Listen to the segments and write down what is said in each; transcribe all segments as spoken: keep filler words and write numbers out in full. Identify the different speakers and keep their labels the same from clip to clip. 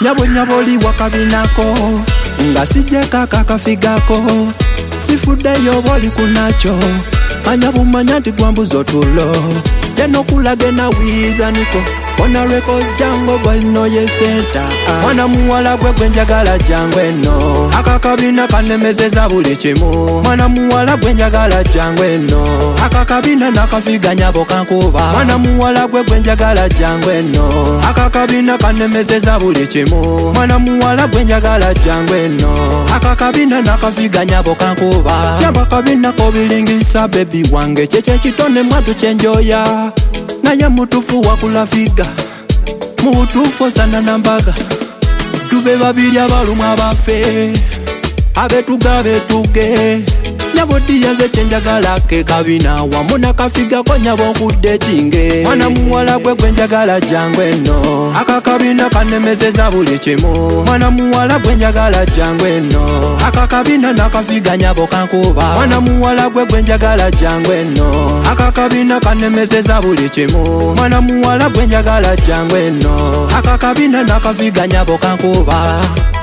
Speaker 1: nyabo nyabo li wakabinako nga sijeka kakafigako sifudeyo boli kunacho anyabu manyanti gwambuzo tulo jeno kulage na wiganiko Ona records jango boys no yesenta Mwana muwala gwe gwenjagala jangwe no Akakabina kanemezeza buli kimu Mwana muwala gwenjagala jangwe no Akakabina nakafiga nyabo kankuba Mwana muwala gwe gwenjagala jangwe no Akakabina kanemezeza buli kimu Mwana muwala gwenjagala jangwe no Akakabina nakafiga nyabo kankuba Nyabo kabina kobilingisa baby wange Cheche chitone mwadu chenjoya Naya mutufu wakula figa Mutufu sana nambaga Tube babiri abalumu abafe Abe tuga be tuge Nyabo diyanze chenjagala ke kabina Wamuna kafiga kwa nyabo kude chinge Mwana muwala gwe gwenjagala jangwe no Akakabina kanemezeza buli kimu Mwana muwala gwenjagala jangwe no Akakabina nakafiga nyabo kankuba Mwana muwala gwe gwenjagala jangwe no Akakabina kanemezeza buli kimu Mwana muwala gwenjagala jangwe no Akakabina nakafiga nyabo kankuba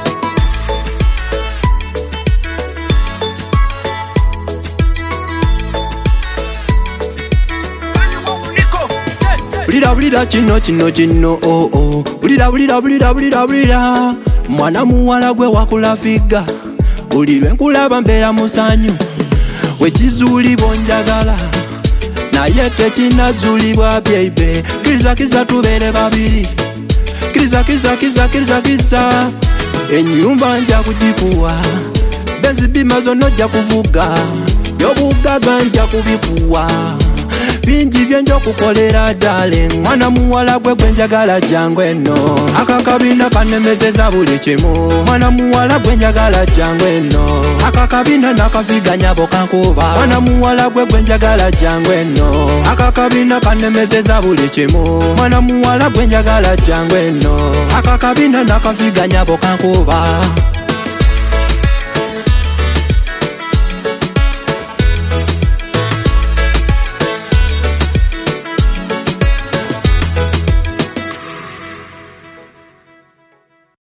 Speaker 1: Bulira bulira chino chino chino oh oh Bulira bulira bulira bulira bulira Mwana muwala gwe wakula figa Bulirwe nkulaba mbeera musanyu Wekizuli bonjagala Naye tekinazulibwa baby Kiriza kiza tubere babiri Kiriza kiza kiza kiriza kiza Enyumba nja kujikuwa Benzi bimazo nojja kuvuga Yobugaga nja kubikuwa Binji byenjo kukolera darling Mwana muwala gwe gwenjagala jangwe no Akakabina kanemezeza buli kimu Mwana muwala gwenjagala jangwe no Akakabina nakafiga nyabo kankuba Mwana muwala gwe gwenjagala jangwe no Akakabina kanemezeza buli kimu Mwana muwala gwenjagala jangwe no Akakabina nakafiga nyabo kankuba